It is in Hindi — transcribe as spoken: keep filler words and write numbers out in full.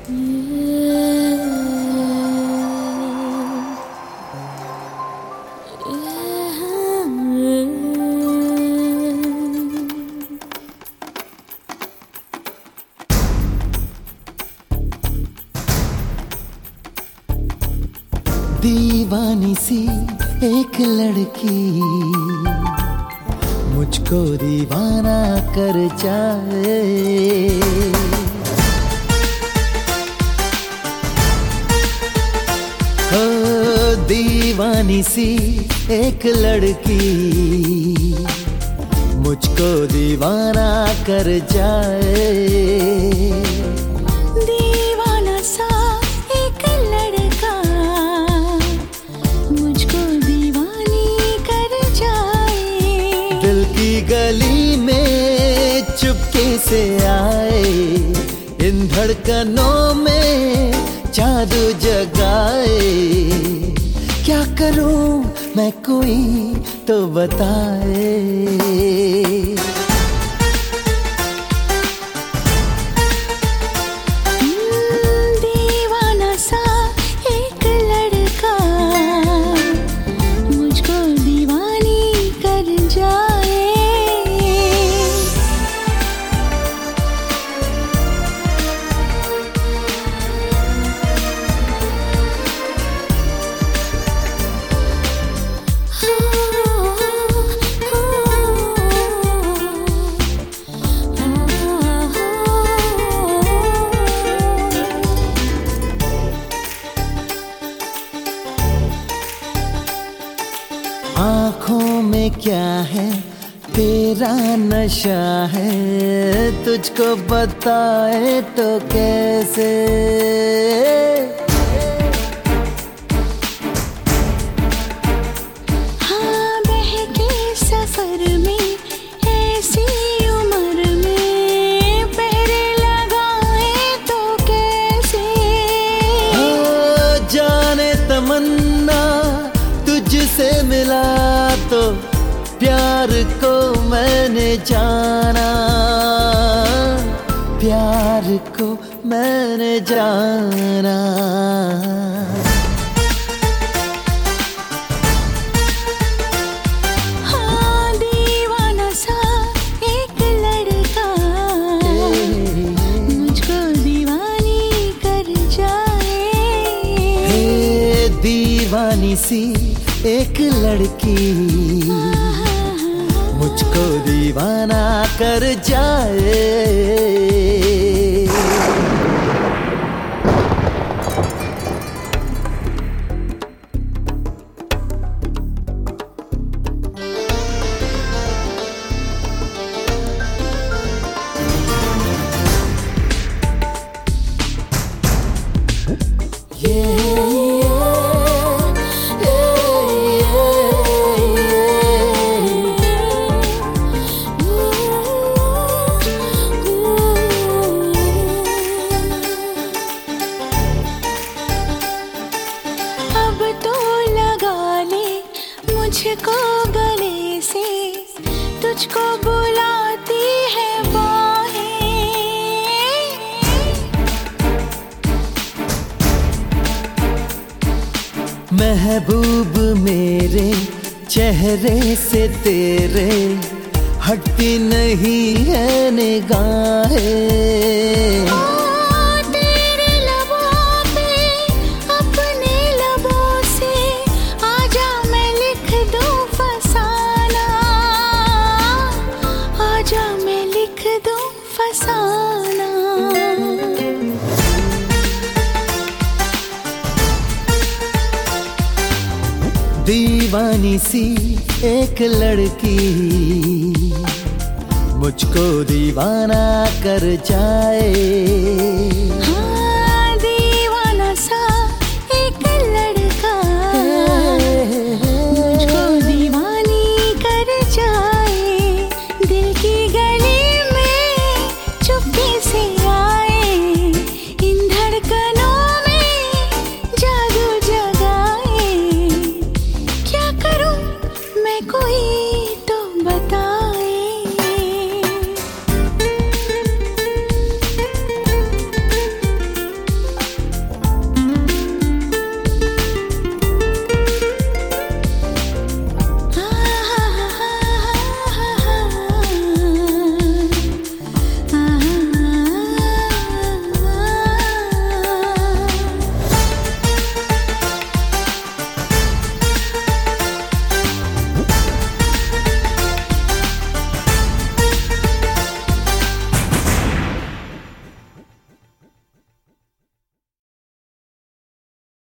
दीवानी सी एक लड़की मुझको दीवाना कर जाए। ओ दीवानी सी एक लड़की मुझको दीवाना कर जाए। दीवाना सा एक लड़का मुझको दीवानी कर जाए। दिल की गली में चुपके से आए, इन धड़कनों में जादू जगाए। क्या करूं मैं कोई तो बताए। दीवाना सा एक लड़का मुझको दीवानी कर जाए। आँखों में क्या है तेरा नशा है, तुझको बताए तो कैसे। हाँ बहके सफर में ऐसी उम्र में पहरे लगाए तो कैसे। हाँ जाने तमन्ना तुझसे मिला तो प्यार को मैंने जाना, प्यार को मैंने जाना। हाँ दीवाना सा एक लड़का मुझको दीवानी कर जाए। हे दीवानी सी एक लड़की मुझको दीवाना कर जाए। अब तो लगा ले मुझको गले से, तुझको बुलाती है बाहें। महबूब मेरे चेहरे से तेरे हटती नहीं है निगाहें। तेरे लबों पे अपने लबों से आजा मैं लिख दूं फसाना, आजा मैं लिख दूं फसाना। दीवानी सी एक लड़की मुझको दीवाना कर जाए। हाँ